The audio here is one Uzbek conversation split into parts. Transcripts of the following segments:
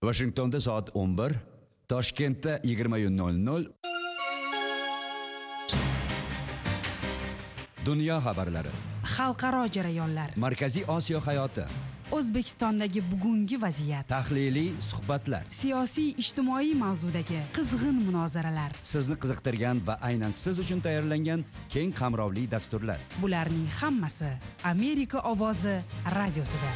Washingtonda soat 11, Toshkentda 20:00. Dunyo xabarlari. Xalqaro jarayonlar. Markaziy Osiyo hayoti. O'zbekistondagi bugungi vaziyat. Tahliliy suhbatlar. Siyosiy, ijtimoiy mavzudagi qizg'in munozaralar. Sizni qiziqtirgan va aynan siz uchun tayyorlangan keng qamrovli dasturlar. Bularning hammasi Amerika ovozi radiosida.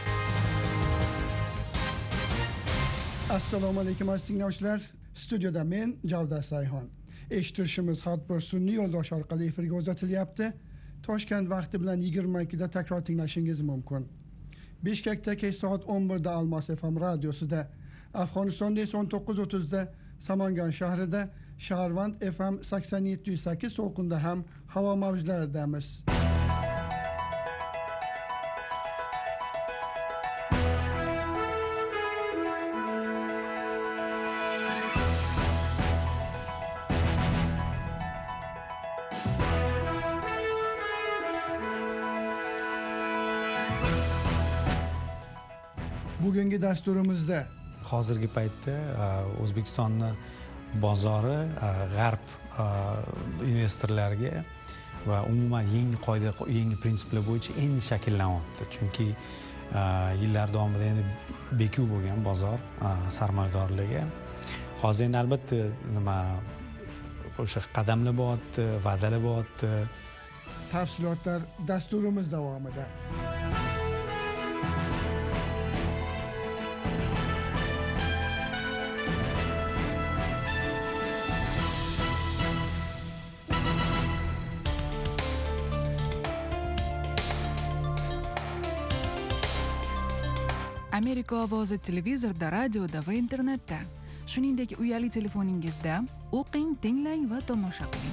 Assalomu alaykum aziz tinglovchilar. Studiyada men Javdat Sayxon. Eshittirishimiz har bir sun'iy yo'ldosh orqali efirga uzatilyapti. Toshkent vaqti bilan 22 da takror tinglashingiz mumkin. Bishkekda kech soat 11 da Almos FM radiosida, Afg'onistonda esa 19:30 da Samangan shahrida, Shaharvand FM 87.8 to'lqinda ham havo mavjlaridamiz. Bugungi dasturimizda hozirgi paytda O'zbekistonning bozori g'arb investorlariga va umuman yangi prinsiplar bo'yicha endi shakllanyapti. Chunki yillar davomida endi bekuv bo'lgan bozor sarmoyadorlarga. Hozir endi albatta o'sha qadamlar bo'lyapti, va'dalar bo'lyapti. Tafsilotlar dasturimiz davomida. Amerika ovozi televizorda, radioda va internetda, shuningdek uyali telefoningizda o'qing, tinglang va tomosha qiling.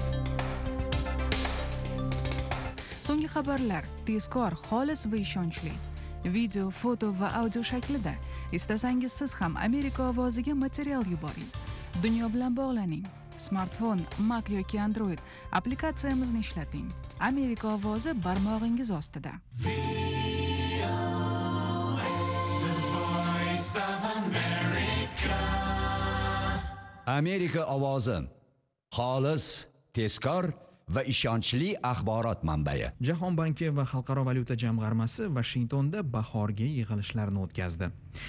So'nggi xabarlar tezkor, xolis va ishonchli. Video, foto va audio shaklida. Istasangiz siz ham Amerika ovoziga material yuboring. Dunyo bilan bog'laning. Smartfon, Mac yoki Android applikatsiyamizni ishlating. Amerika ovozi barmog'ingiz ostida. Amerika ovozi. Xolis, tezkor va ishonchli axborot manbai. Jahon banki va Xalqaro valyuta jamg'armasi Washingtonda bahorgi yig'ilishlarni o'tkazdi.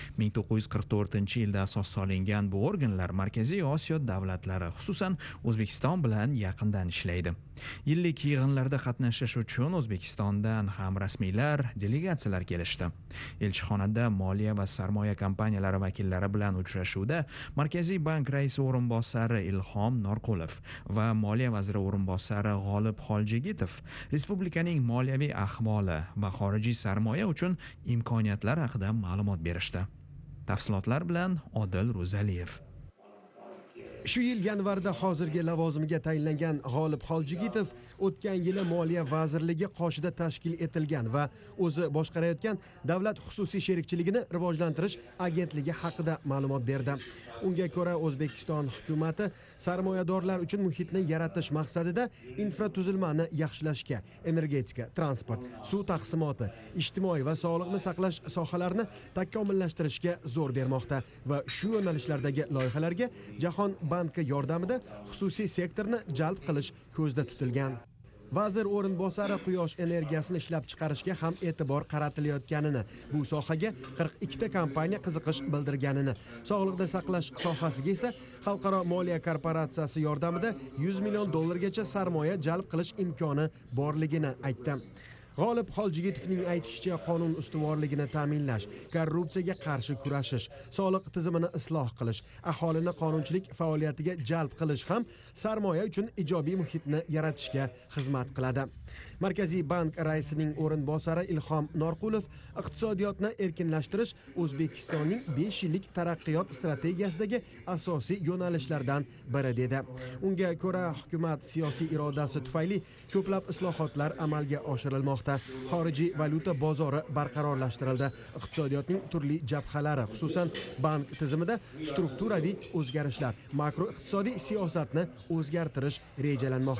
1944-yilda asos solingan bu organlar Markaziy Osiyo davlatlari, xususan O'zbekiston bilan yaqindan ishlaydi. Yillik yig'inlarda qatnashish uchun O'zbekistondan ham rasmiylar, delegatsiyalar kelishdi. Elchixonada moliya va sarmoya kompaniyalari vakillari bilan uchrashuvda Markaziy bank raisi o'rinbosari Ilhom Norqulov va moliya vaziri o'rinbosari G'olib Xoljigitov respublikaning moliyaviy ahvoli va xorijiy sarmoya uchun imkoniyatlar haqida ma'lumot berishdi. Tafsilotlar bilan Odil Ro'zaliyev. Shu yil yanvarda hozirgi lavozimiga tayinlangan G'olib Xoljigitov o'tgan yili Moliya vazirligi qoshida tashkil etilgan va o'zi boshqarayotgan davlat xususiy sherikchiligini rivojlantirish agentligi haqida ma'lumot berdi. Unga ko'ra O'zbekiston hukumatı sarmoyadorlar uchun muhitni yaratish maqsadida infratuzilmani yaxshilashga, energetika, transport, suv taqsimoti, ijtimoiy va sog'liqni saqlash sohalarini takomillashtirishga zo'r bermoqda va shu yo'nalishlardagi loyihalarga Jahon banki yordamida xususiy sektorni jalb qilish ko'zda tutilgan. Vazir o'rinbosari quyosh energiyasini ishlab chiqarishga ham e'tibor qaratilayotganini, bu sohaga 42 ta kompaniya qiziqish bildirganini, sog'liqni saqlash sohasiga esa Xalqaro moliya korporatsiyasi yordamida 100 million dollargacha sarmoya jalb qilish imkoni borligini aytdi. G'olib Xoljigitovning aytishicha, qonun ustuvorligini ta'minlash, korrupsiyaga qarshi kurashish, soliq tizimini isloh qilish, aholini qonunchilik faoliyatiga jalb qilish ham sarmoya uchun ijobiy muhitni yaratishga xizmat qiladi. Markaziy bank raisining o'rinbosari Ilhom Norqulov iqtisodiyotni erkinlashtirish O'zbekistonning 5 yillik taraqqiyot strategiyasidagi asosiy yo'nalishlardan biri dedi. Unga ko'ra, hukumat siyosiy irodasi tufayli ko'plab islohotlar amalga oshirilmoqda. Xorijiy valyuta bozori barqarorlashtirildi. Iqtisodiyotning turli jabhalari, xususan bank tizimida strukturaviy o'zgarishlar, makroiqtisodiy siyosatni o'zgartirish rejalanmoqda.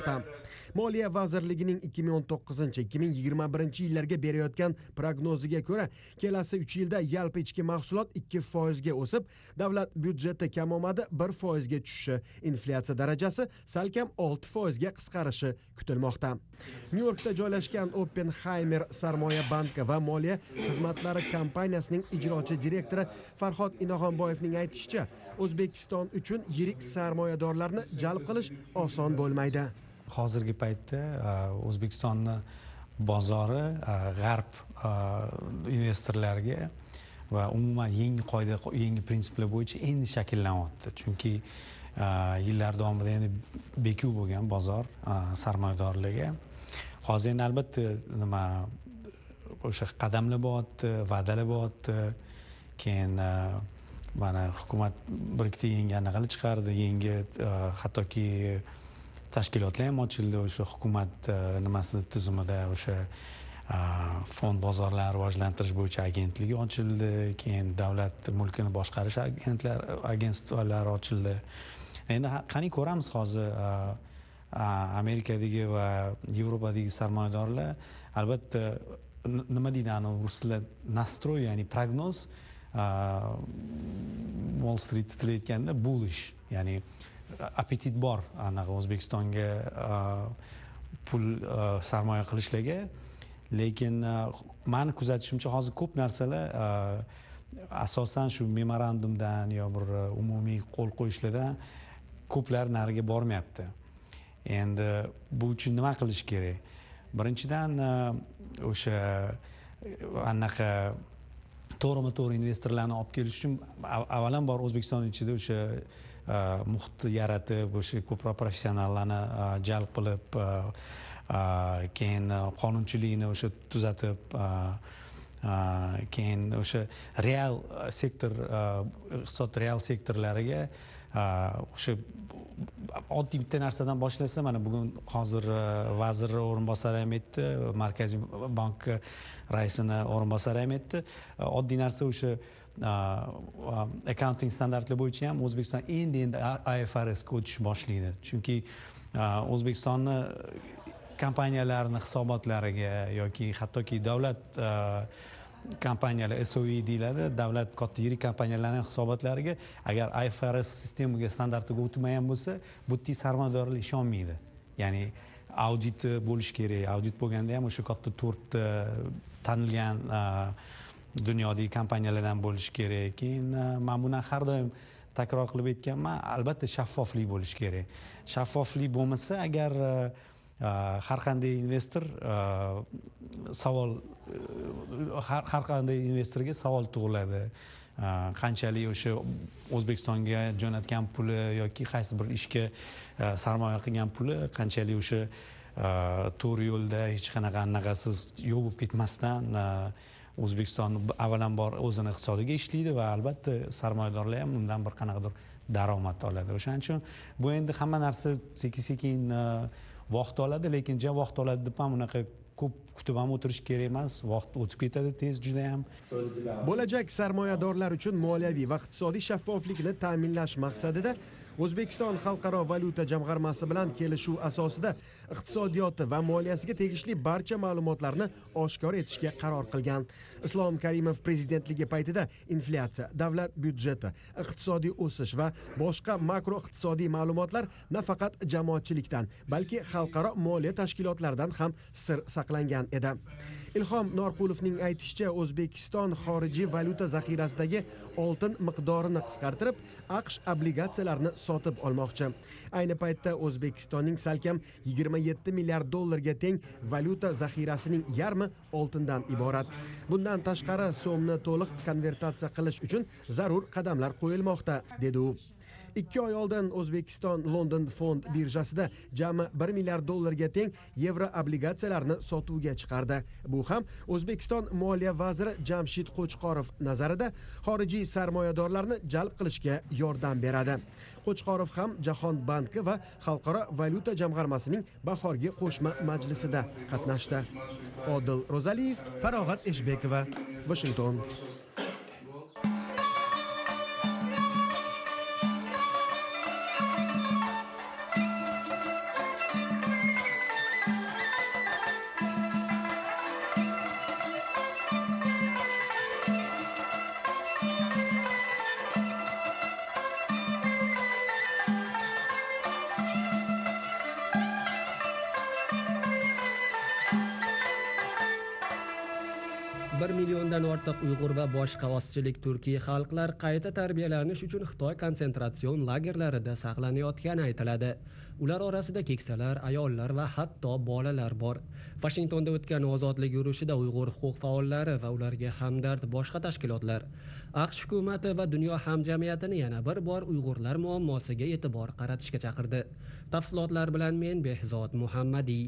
Moliya vazirligining 2019-2021 yillarga berayotgan prognoziga ko'ra, kelasi 3 yilda yalpi ichki mahsulot 2% ga o'sib, davlat byudjeti kamomadi 1% ga tushishi, inflyatsiya darajasi salkam 6% ga qisqarishi kutilmoqda. Nyu-Yorkda joylashgan Oppenheimer sarmoya banki va moliya xizmatlari kompaniyasining ijrochi direktori Farhod Inoxonboyevning aytishicha, O'zbekiston uchun yirik sarmoyadorlarni jalb qilish oson bo'lmaydi. Hozirgi paytda O'zbekistonni bozori g'arb investorlarga va umuman yangi prinsiplar bo'yicha endi shakllanyapti. Chunki yillar davomida endi bekuv bo'lgan bozor sarmoyadorlarga. Hozir endi albatta o'sha qadamlar bo'lyapti, va'dalar bo'lyapti. Keyin mana hukumat bir ikkita yangi anaqalar chiqardi, yangi hattoki tashkilotlar ham ochildi o'sha hukumat nimasi tizimida. O'sha fond bozorlarini rivojlantirish bo'yicha agentligi ochildi, keyin davlat mulkini boshqarish agentstvalari ochildi. Endi qani ko'ramiz hozir Amerikadagi va Yevropadagi sarmoyadorlar albatta nima deydi rus tilida nastroy, ya'ni prognoz, Wall Street tilida aytganda bullish, ya'ni appetit bor anaqa O'zbekistonga pul sarmoya qilishlarga. Lekin meni kuzatishimcha hozir ko'p narsalar asosan shu memorandumdan yo bir umumiy qo'l qo'yishlardan ko'plar nariga bormayapti. Endi bu uchun nima qilish kerak? Birinchidan o'sha anaqa to'g'rima-to'g'ri investorlarni olib kelish uchun avvalambor O'zbekiston ichida o'sha muhitni yaratib, o'sha ko'proq professionallarni jalb qilib, keyin qonunchilikni o'sha tuzatib, keyin o'sha real sektor, iqtisod real sektorlariga o'sha oddiy bitta narsadan boshlasa, mana bugun hozir vazir o'rinbosari ham aytdi, Markaziy bank raisini o'rinbosari ham aytdi. Oddiy narsa o'sha accounting standartlar bo'yicha ham O'zbekiston endi IFRS ga o'tish boshlaydi. Chunki O'zbekistonni kompaniyalarning hisobotlariga yoki hattoki davlat kompaniyalar SOE deyiladi, davlat katta yirik kompaniyalarning hisobotlariga agar IFRS sistemaga standartiga o'tmagan bo'lsa, bu yerda sarmoyadorlar ishonmaydi. Ya'ni audit bo'lish kerak. Audit bo'lganda ham o'sha katta 4 tanilgan dunyodagi kompaniyalardan bo'lish kerak. Keyin men buni har doim takror qilib aytganman, albatta shaffoflik bo'lish kerak. Shaffoflik bo'lmasa, agar har qanday investor har qanday investorga savol tug'iladi. Qanchalik o'sha O'zbekistonga jo'natgan puli yoki qaysi bir ishga sarmoya qilgan puli qanchalik o'sha to'g'ri yo'lda hech qanaqa anaqasiz yo'q bo'lib ketmasdan O'zbekiston avvalambor o'zini iqtisodiga ishlaydi va albatta sarmoyadorlar ham undan bir qanaqadir daromad oladi. O'shaning uchun bu endi hamma narsa sekin-sekin vaqt oladi, lekin vaqt oladi deb ham unaqa ko'p kutib ham o'tirish kerak emas. Vaqt o'tib ketadi tez juda ham. Bo'lajak sarmoyadorlar uchun moliyaviy va iqtisodiy shaffoflikni ta'minlash maqsadida O'zbekiston Xalqaro valyuta jamg'armasi bilan kelishuv asosida iqtisodiyoti va moliyasiga tegishli barcha ma'lumotlarni oshkor etishga qaror qilgan. Islom Karimov prezidentligi paytida inflyatsiya, davlat byudjeti, iqtisodiy o'sish va boshqa makro iqtisodiy ma'lumotlar nafaqat jamoatchilikdan, balki xalqaro moliya tashkilotlaridan ham sir saqlangan edi. Ilhom Norqulovning aytishicha, O'zbekiston xorijiy valyuta zaxirasidagi oltin miqdorini qisqartirib, AQSh obligatsiyalarini sotib olmoqchi. Ayni paytda O'zbekistonning salkam 27 milliard dollarga teng valyuta zaxirasining yarmi oltindan iborat. Bundan tashqari so'mni to'liq konvertatsiya qilish uchun zarur qadamlar qo'yilmoqda, dedi u. 2 oy oldin O'zbekiston London fond birjasida jami 1 milliard dollarga teng yevro obligatsiyalarini sotuvga chiqardi. Bu ham O'zbekiston moliya vaziri Jamshid Qo'chqorov nazarida xorijiy sarmoyadorlarni jalb qilishga yordam beradi. Qo'chqorov ham Jahon banki va Xalqaro valyuta jamg'armasining bahorgi qo'shma majlisida qatnashdi. Odil Ro'zaliyev, Farog'at Eshbekova, Washington. 1 milliondan ortiq Uyg'ur va boshqa ozchilik turkiy xalqlar qayta tarbiyalanish uchun Xitoy konsentrasion lagerlarida saqlanayotgani aytiladi. Ular orasida keksalar, ayollar va hatto bolalar bor. Vashingtonda o'tgan ozodlik yurishida Uyg'ur huquq faollari va ularga hamdard boshqa tashkilotlar AQSh hukumati va dunyo hamjamiyatini yana bir bor Uyg'urlar muammosiga e'tibor qaratishga chaqirdi. Tafsilotlar bilan men Behzod Muhammadiy.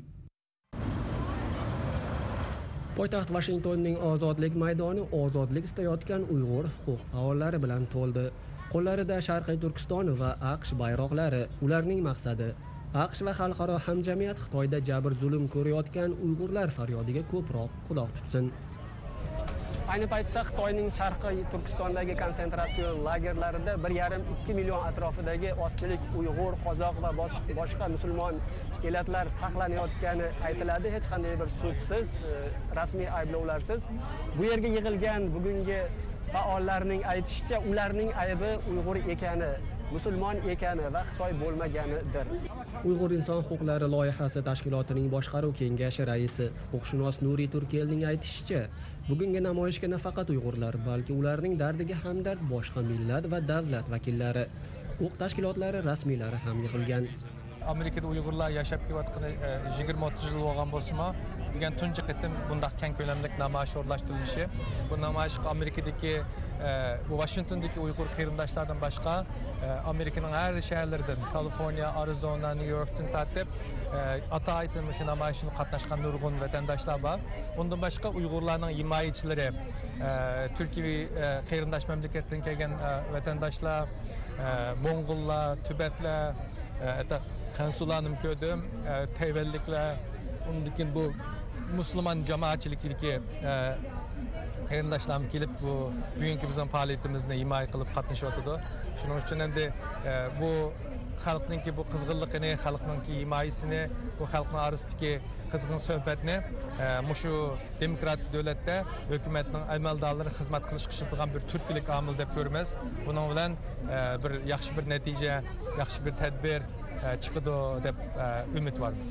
Poytaxt Washingtonning ozodlik maydoni ozodlik istayotgan Uyg'ur huquq faollari bilan to'ldi. Qo'llarida Sharqiy Turkiston va AQSh bayroqlari. Ularning maqsadi AQSh va xalqaro hamjamiyat Xitoyda jabr zulm ko'rayotgan Uyg'urlar faryodiga ko'proq quloq tutsin. Ayni paytda Xitoyning Sharqiy Turkistondagi konsentratsiyon lagerlarida 1,5-2 million atrofidagi ozchilik Uyg'ur, Qozoq va boshqa musulmon elatlar saqlanayotgani aytiladi. Hech qanday bir sudsiz, rasmiy ayblovlarsiz. Bu yerga yig'ilgan bugungi faollarning aytishicha, ularning aybi Uyg'ur ekani, musulmon ekani va Xitoy bo'lmaganidir. Uyg'ur inson huquqlari loyihasi tashkilotining boshqaruv kengashi raisi huquqshunos Nuriy Turkelning aytishicha, bugungi namoyishga nafaqat Uyg'urlar, balki ularning dardiga hamdard boshqa millat va davlat vakillari, huquq tashkilotlari rasmiylari ham yig'ilgan. Amerikada Uyg'urlar yashab kelayotgani 20-30 yil bo'lgan bo'lsa-mu, degan tunji qitim bundaq keng ko'lamli namoyish o'rnashtirilishi, bu namoyish Amerikadagi Washingtondagi Uyg'ur qarindoshlardan boshqa Amerikaning har shaharlaridan, Kaliforniya, Arizona, New Yorkdan tartib ata-aytib shu namoyishda qatnashgan nurg'un vatandoshlar bor. Bundan boshqa Uyg'urlarning himoyachilari, Turkiya qarindosh mamlakatdan kelgan vatandoshlar, Mo'ng'ullar, Tibetlar, Xansularni ko'rdim, Tayvanliklar, undan bu musulmon jamoatchiliklarga qarindoshlarimiz kelib bu bugungi bizning faoliyatimizni himoya qilib qatnashyotdi. Shuning uchun endi bu xalqningki bu qizg'inligini, xalqningki himoyasini, bu xalqning orasidagi qizg'in suhbatni mushu demokratik davlatda hukumatning amaldorlari xizmat qilish qilgan bir turkilik omil deb ko'ramiz. Buning bilan bir yaxshi bir natija, yaxshi bir tadbir chiqadi deb umidvormiz.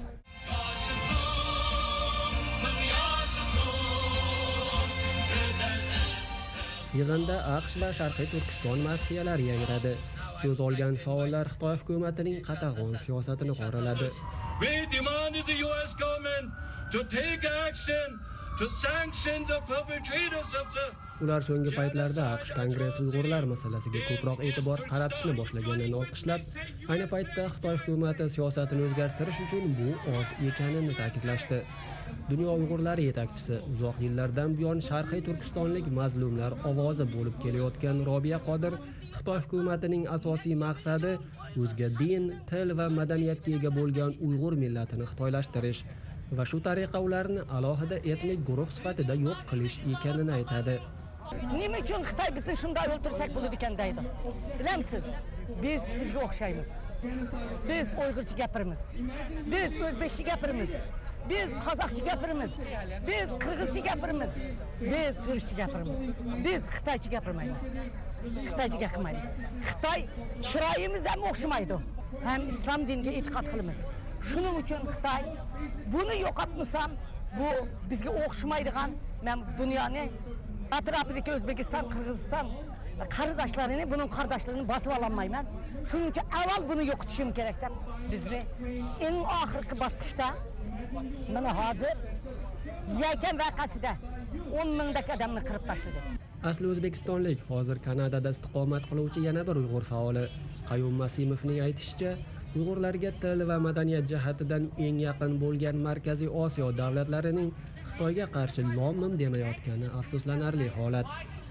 Yig'inda AQSh va Sharqiy Turkiston madhiyalari yangradi. So'z olgan faollar Xitoy hukumatining qatag'on siyosatini qoraladi. We demand the US government to take action to sanction the perpetrators of the Ular so'nggi paytlarda AQSh Kongress Uyg'urlar masalasiga ko'proq e'tibor qaratishni boshlaganini olqishlab, ayni paytda Xitoy hukumati siyosatini o'zgartirish uchun bu oz ekanini ta'kidlashdi. Dunyo Uyg'urlari yetakchisi uzoq yillardan buyon Sharqiy Turkistonlik mazlumlar ovozi bo'lib kelayotgan Robiya Qodir Xitoy hukumatining asosiy maqsadi o'zga din, til va madaniyatga ega bo'lgan Uyg'ur millatini xitoylashtirish va shu tariqa ularni alohida etnik guruh sifatida yo'q qilish ekanini aytadi. Nima uchun Xitoy bizni shunday o'ltirsak bo'ladi ekan deydi. Bilamsiz, biz sizga o'xshaymiz. Biz Uyg'urcha gapiramiz. Biz o'zbekcha gapiramiz. Biz qozoqcha gapiramiz. Biz qirg'izcha gapiramiz. Biz turkcha gapiramiz. Biz xitoycha gapirmaymiz. Xitoycha gapirmaymiz. Xitoy chiroyimiz ham o'xshamaydi. Ham islom diniga e'tiqod qilamiz. Shuning uchun Xitoy buni yo'qotmasam, bu bizga o'xshamaydigan, men dunyoni atrofidagi O'zbekiston, Qirg'iziston qarindoshlarini, buning qarindoshlarini bosib ololmayman. Shuning uchun avval buni yo'qotishim kerak deb bizni eng oxirgi bosqichda mana hozir Yakan vaqasida 10 mingdek odamni qirib tashladi. Asli o'zbekistonlik hozir Kanadada istiqomat qiluvchi yana bir Uyg'ur faoli Qayum Masimovning aytishicha, Uyg'urlarga til va madaniyat jihatidan eng yaqin bo'lgan Markaziy Osiyo davlatlarining Xitoyga qarshi lom-mim demayotgani afsuslanarli holat.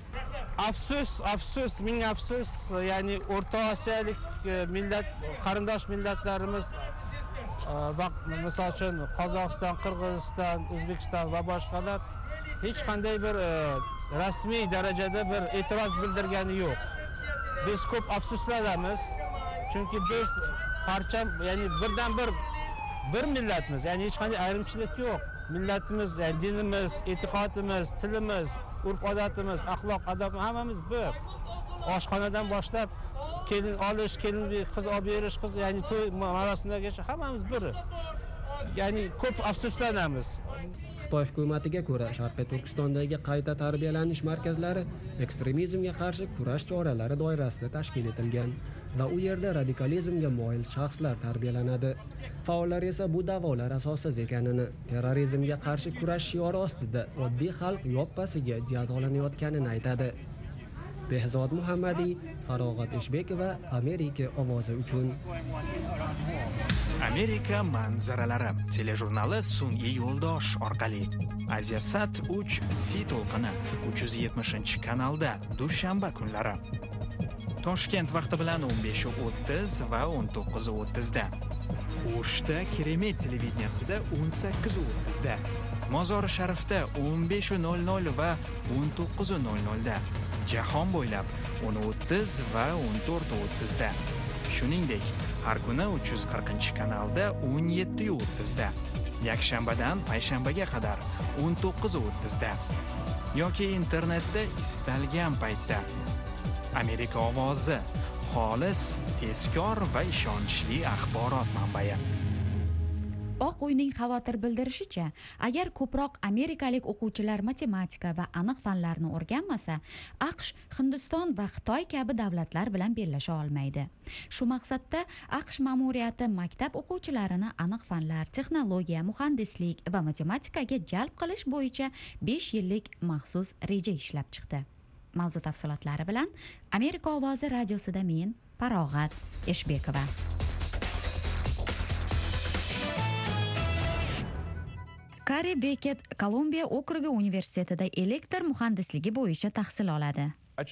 Afsus, ming afsus, ya'ni O'rta Osiyolik millat, qarindosh millatlarimiz misol uchun Qozog'iston, Qirg'iziston, O'zbekiston va boshqalar hech qanday bir rasmiy darajada bir e'tiroz bildirgani yo'q. Biz ko'p afsuslanamiz, chunki biz parcha, ya'ni birdan bir millatmiz, ya'ni hech qanday ayrimchilik yo'q. Millatimiz, ya'ni dinimiz, e'tiqodimiz, tilimiz, urf-odatimiz, axloq, adab hammamiz bir. Oshxonadan boshlab kelin olish, kelin qiz olib berish, qiz, ya'ni to'y marosimlarigacha hammamiz bir. ya'ni ko'p afsuslanamiz. Xitoy hukumatiga ko'ra, Sharqiy Turkistondagi qayta tarbiyalanish markazlari ekstremizmga qarshi kurash choralari doirasida tashkil etilgan va u yerda radikalizmga moyil shaxslar tarbiyalanadi. Faollar esa bu da'volar asossiz ekanini, terrorizmga qarshi kurash shiori ostida oddiy xalq yoppasiga jazolanayotganini aytadi. Behzod Muhammadiy, Farog'at Eshbekova, Amerika ovozi uchun. Amerika manzaralari telejurnali sun'iy yo'ldosh orqali Asiasat 3 C to'lqini 370-kanalda dushanba kunlari. Toshkent vaqti bilan 15:30 va 19:30 da. O'shda Keremet televideniyasida 18:30 da. Mozori Sharifda 15:00 va 19:00 da. Jahon bo'ylab 10:30 va 14:30 da. Shuningdek, har kuni 340-kanalda 17:30 da. Yakshanbadan payshanbaga qadar 19:30 da. Yoki internetda istalgan paytda. Amerika ovozi xolis, tezkor va ishonchli axborot manbai. Oq uyning xavotir bildirishicha, agar ko'proq amerikalik o'quvchilar matematika va aniq fanlarni o'rganmasa, AQSh, Hindiston va Xitoy kabi davlatlar bilan bellasha olmaydi. Shu maqsadda AQSh ma'muriyati maktab o'quvchilarini aniq fanlar, texnologiya, muhandislik va matematikaga jalb qilish bo'yicha 5 yillik maxsus reja ishlab chiqdi. Mavzu tafsilotlari bilan Amerika ovozi radiosida men Farog'at Eshbekova. Kari Beket Kolumbiya okrugi universitetida elektr muhandisligi bo'yicha tahsil oladi.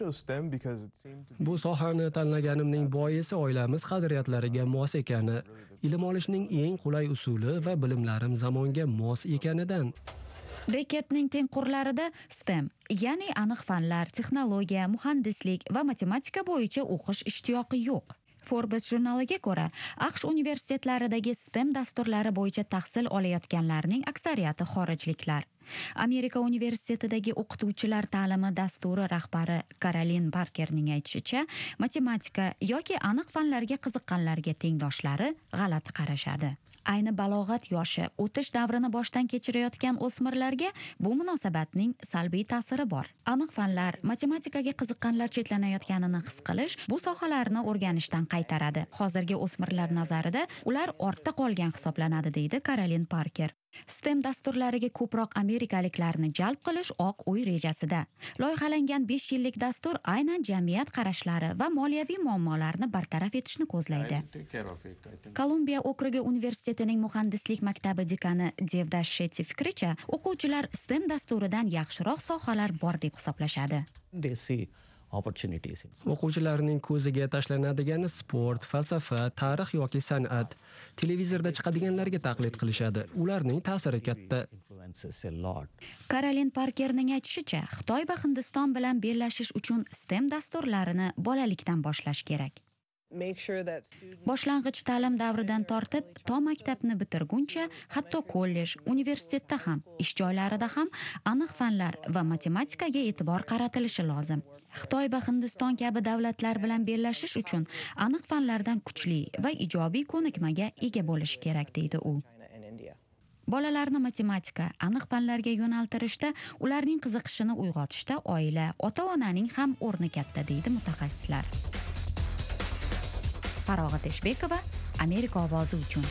Bu sohani tanlaganimning boisi oilamiz qadriyatlariga mos ekani, ilm olishning eng qulay usuli va bilimlarim zamonga mos ekanidan. Beketning tengqurlarida STEM, ya'ni aniq fanlar, texnologiya, muhandislik va matematika bo'yicha o'qish ishtiyoqi yo'q. Forbes jurnaliga ko'ra, AQSh universitetlaridagi STEM dasturlari bo'yicha tahsil olayotganlarning aksariyati xorijliklar. Amerika universitetidagi o'qituvchilar ta'limi dasturi rahbari Karolin Parkerning aytishicha, matematika yoki aniq fanlarga qiziqqanlarga tengdoshlari g'alati qarashadi. Ayni balog'at yoshi, o'tish davrini boshdan kechirayotgan o'smirlarga bu munosabatning salbiy ta'siri bor. Aniq fanlar, matematikaga qiziqqanlar chetlanayotganini his qilish bu sohalarni o'rganishdan qaytaradi. Hozirgi o'smirlar nazarida ular ortda qolgan hisoblanadi, deydi Karolin Parker. STEM dasturlariga ko'proq amerikaliklarni jalb qilish Oq uy rejasida. Loyihalangan 5 yillik dastur aynan jamiyat qarashlari va moliyaviy muammolarni bartaraf etishni ko'zlaydi. Kolumbiya okrugi universitetining muhandislik maktabi dekani Devdash Shetty fikricha, o'quvchilar STEM dasturidan yaxshiroq sohalar bor deb hisoblashadi. O'quvchilarning ko'ziga tashlanadigani sport, falsafa, tarix yoki san'at. Televizorda chiqadiganlarga taqlid qilishadi. Ularning ta'siri katta. Karolin Parkerning aytishicha, Xitoy va Hindiston bilan bellashish uchun STEM dasturlarini bolalikdan boshlash kerak. Boshlang'ich ta'lim davridan tortib, to maktabni bitirguncha, hatto kollej, universitetda ham, ish joylarida ham aniq fanlar va matematikaga e'tibor qaratilishi lozim. Xitoy va Hindiston kabi davlatlar bilan bellashish uchun aniq fanlardan kuchli va ijobiy ko'nikmaga ega bo'lish kerak, deydi u. Bolalarni matematika, aniq fanlarga yo'naltirishda, ularning qiziqishini uyg'otishda oila, ota-onaning ham o'rni katta, deydi mutaxassislar. Farog'at Eshbekova, Amerika ovozi uchun.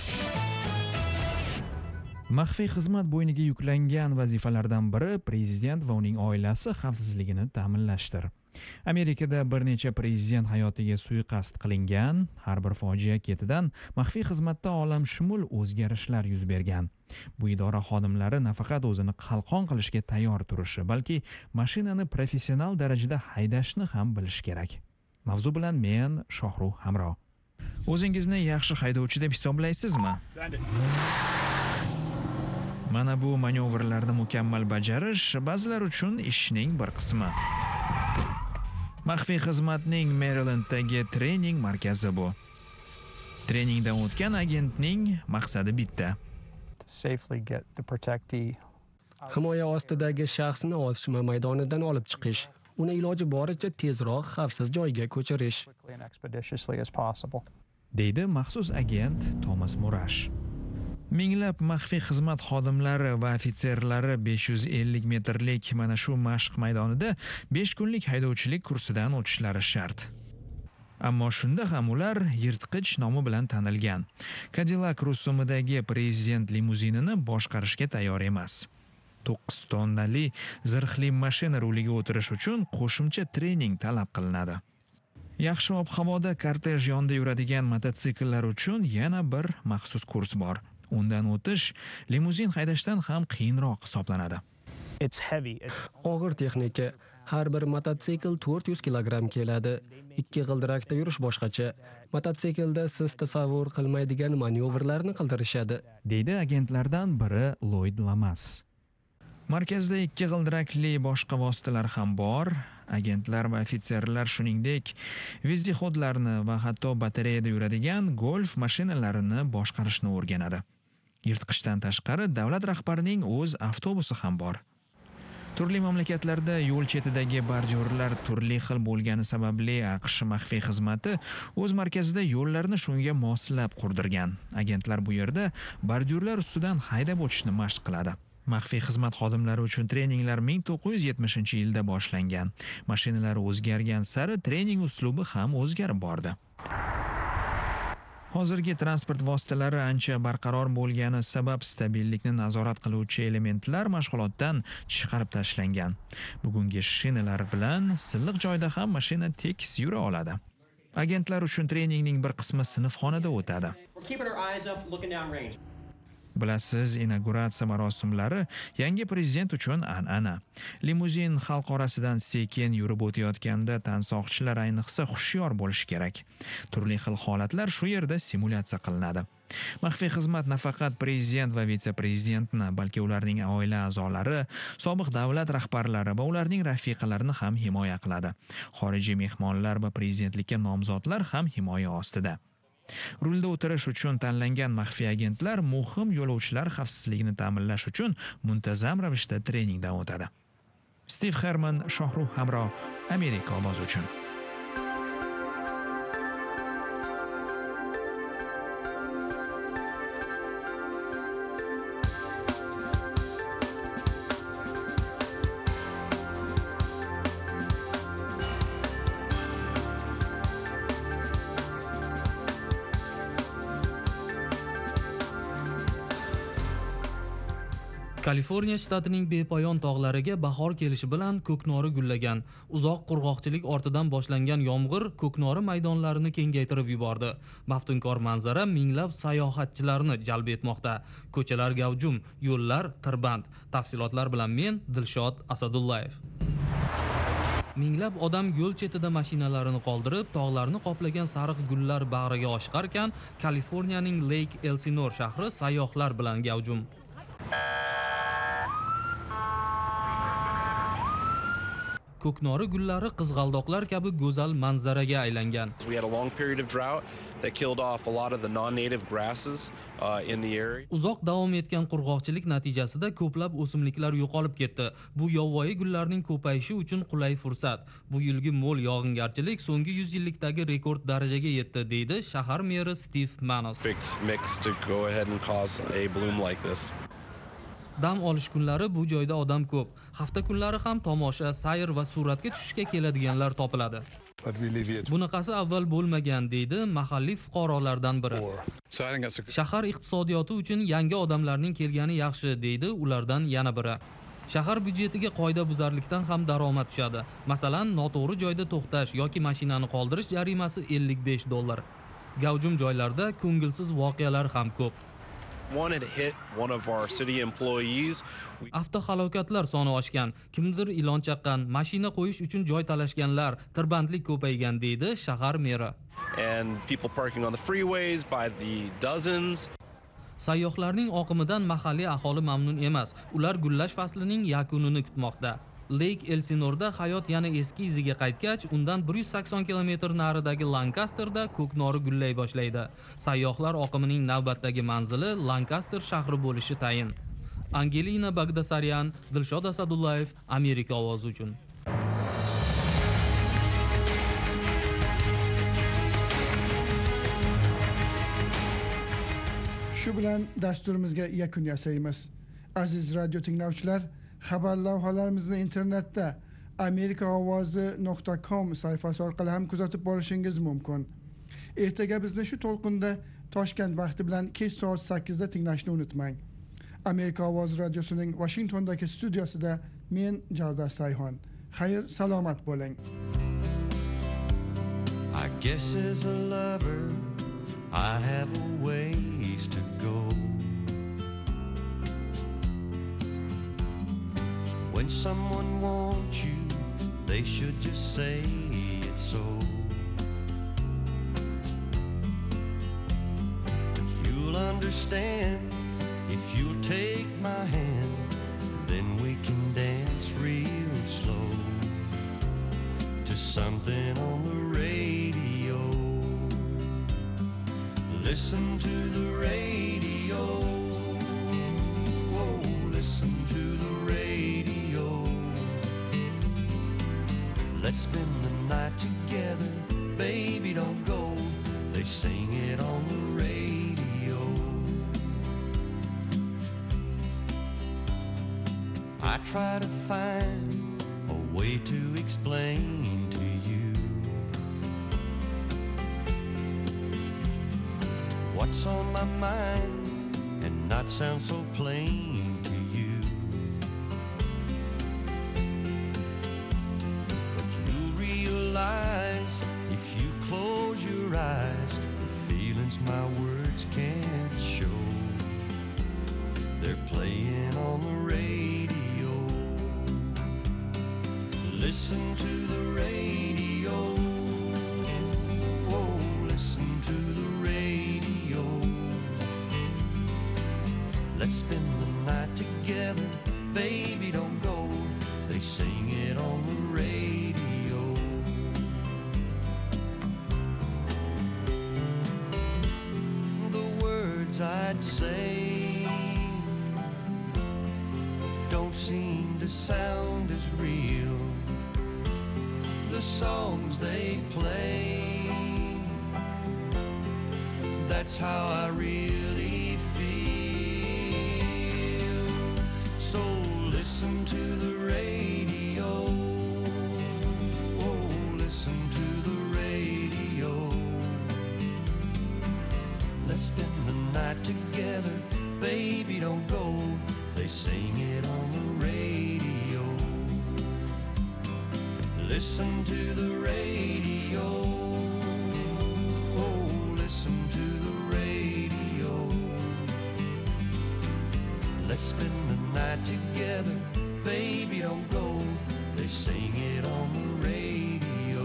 Maxfiy xizmat bo'yniga yuklangan vazifalardan biri prezident va uning oilasi xavfsizligini ta'minlashdir. Amerikada bir necha prezident hayotiga suiqasd qilingan, har bir fojia ketidan maxfiy xizmatda olamshumul o'zgarishlar yuz bergan. Bu idora xodimlari nafaqat o'zini qalqon qilishga tayyor turishi, balki mashinani professional darajada haydashni ham bilish kerak. Mavzu bilan men Shohruh Hamro. O'zingizni yaxshi haydovchi deb hisoblaysizmi? Mana bu manyovrlarni mukammal bajarish ba'zilar uchun ishning bir qismi. Maxfiy xizmatning Marylanddagi trening markazi bu. Treningdan o'tgan agentning maqsadi bitta. Himoya ostidagi shaxsni otishma maydonidan olib chiqish, uni iloji boricha tezroq xavfsiz joyga ko'chirish, deydi maxsus agent Thomas Murash. Minglab maxfiy xizmat xodimlari va ofitserlari 550 metrlik mana shu mashq maydonida 5 kunlik haydovchilik kursidan o'tishlari shart. Ammo shunda ham ular yirtqich nomi bilan tanilgan. Cadillac rusumidagi prezident limuzinini boshqarishga tayyor emas. 9 tonnali zirhli mashina ruliga o'tirish uchun qo'shimcha trening talab qilinadi. Yaxshi ob-havoda kortej yonida yuradigan mototsikllar uchun yana bir maxsus kurs bor. Undan o'tish limuzin haydashdan ham qiyinroq hisoblanadi. Og'ir texnika. Har bir mototsikl 400 kilogramm keladi. 2 g'ildirakda yurish boshqacha. Mototsiklda siz tasavvur qilmaydigan manyovrlarni qildirishadi, deydi agentlardan biri Lloyd Lamas. Markazda 2 g'ildirakli boshqa vositalar ham bor. Agentlar va ofitserlar shuningdek vizdihodlarni va hatto batareyada yuradigan golf mashinalarini boshqarishni o'rganadi. Yirtqichdan tashqari davlat rahbarining o'z avtobusi ham bor. Turli mamlakatlarda yo'l chetidagi bordyurlar turli xil bo'lgani sababli AQSh maxfiy xizmati o'z markazida yo'llarni shunga moslab qurdirgan. Agentlar bu yerda bordyurlar ustidan haydab o'tishni mashq qiladi. Maxfiy xizmat xodimlari uchun treninglar 1970-yilda boshlangan. Mashinalar o'zgargan sari trening uslubi ham o'zgarib bordi. Hozirgi transport vositalari ancha barqaror bo'lgani sabab stabillikni nazorat qiluvchi elementlar mashg'ulotdan chiqarib tashlangan. Bugungi shinalar bilan silliq joyda ham mashina tekis yura oladi. Agentlar uchun treningning bir qismi sinfxonada o'tadi. Bilasiz, inauguratsiya marosimlari yangi prezident uchun an'ana. Limuzin xalq orasidan sekin yurib o'tayotganda tansoqchilar ayniqsa hushyor bo'lishi kerak. Turli xil holatlar shu yerda simulyatsiya qilinadi. Maxfiy xizmat nafaqat prezident va vitse-prezidentni, balki ularning oila a'zolari, sobiq davlat rahbarlari va ularning rafiqalarini ham himoya qiladi. Xorijiy mehmonlar va prezidentlikka nomzodlar ham himoya ostida. Rulda o'tirish uchun tanlangan maxfiy agentlar muhim yo'lovchilar xavfsizligini ta'minlash uchun muntazam ravishda treningdan o'tadi. Steve Herman, Shohruh Hamro, Amerika ovozi uchun. Kaliforniya shtatining bepoyon tog'lariga bahor kelishi bilan ko'knori gullagan. Uzoq qurg'oqchilik ortidan boshlangan yomg'ir ko'knori maydonlarini kengaytirib yubordi. Maftunkor manzara minglab sayohatchilarni jalb etmoqda. Ko'chalar gavjum, yo'llar tirband. Tafsilotlar bilan men Dilshod Asadullayev. Minglab odam yo'l chetida mashinalarini qoldirib, tog'larni qoplagan sariq gullar bag'riga oshiqarkan, Kaliforniyaning Lake Elsinore shahri sayyohlar bilan gavjum. Ko'knori gullari qizg'aldoqlar kabi go'zal manzaraga aylangan. We had a long period of drought that killed off a lot of the non-native grasses in the area. Uzoq davom etgan qurg'oqchilik natijasida ko'plab o'simliklar yo'qolib ketdi. Bu yovvoyi gullarning ko'payishi uchun qulay fursat. Bu yilgi mo'l yog'ingarchilik so'nggi 100 yillikdagi rekord darajaga yetdi, deydi shahar meri Steve Manos. Mix to go ahead and cause a bloom like this. Dam olish kunlari bu joyda odam ko'p. Hafta kunlari ham tomosha, sayr va suratga tushishga keladiganlar topiladi. Bunaqasi avval bo'lmagan, deydi mahalliy fuqarolardan biri. Shahar iqtisodiyoti uchun yangi odamlarning kelgani yaxshi, deydi ulardan yana biri. Shahar byudjetiga qoidabuzarlikdan ham daromad tushadi. Masalan, noto'g'ri joyda to'xtash yoki mashinani qoldirish jarimasi $55. Gavjum joylarda ko'ngilsiz voqealar ham ko'p. One had hit one of our city employees. Avtohalokatlar soni oshgan, kimdir ilon chaqqan, mashina qo'yish uchun joy talashganlar, tirbandlik ko'paygan, deydi shahar meri. And people parking on the freeways by the dozens. Sayyohlarning oqimidan mahalliy aholi mamnun emas. Ular gullash faslining yakunini kutmoqda. Lake Elsinore'da hayot yana eski iziga qaytgach, undan 180 km naridagi Lancasterda ko'knori gullay boshlaydi. Sayyohlar oqimining navbatdagi manzili Lancaster shahri bo'lishi tayin. Angelina Bagdasaryan, Dilshod Asadullayev, Amerika ovozi uchun. Shu Shu bilan dasturimizga yakun yasaymiz. Aziz radio tinglovchilar, xabar lavhalarimizni internetda amerikaovozi.com sayfasi orqali ham kuzatib borishingiz mumkin. Ertaga bizni shu to'lqinda Toshkent vaqti bilan kech soat 8 da tinglashni unutmang. Amerika Ovozi radiosining Washingtondagi studiosida men Javdar Sayhon. Xayr, salomat bo'ling. I guess as a lover I have a ways to go. When someone wants you, they should just say it so. But you'll understand if you'll take my hand, then we can dance real slow to something on the radio. Listen to the radio. Oh, listen to the radio. Let's spend the night together, baby, don't go. They sing it on the radio. I try to find a way to explain to you what's on my mind and not sound so plain to you. But you'll realize if you close your eyes, the feelings my words can't show, they're playing on the radio. Listen to the radio. Oh, listen to the radio. Let's spend the night together, baby, don't go. They sing it on the radio. The words I'd say don't seem to sound as real. The songs they play, that's how I really feel. So listen to the radio. Oh, listen to the radio. Let's spend the night together, baby, don't go. They sing it on the radio. Listen to the radio. Oh, listen to the radio. Let's spend the night together, baby, don't go. They sing it on the radio.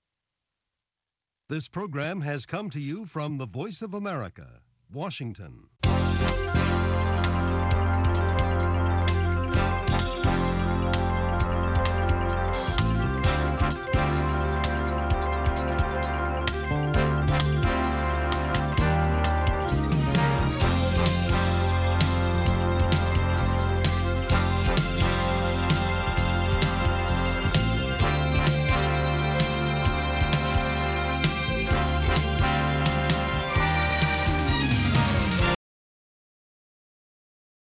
This program has come to you from the Voice of America, Washington.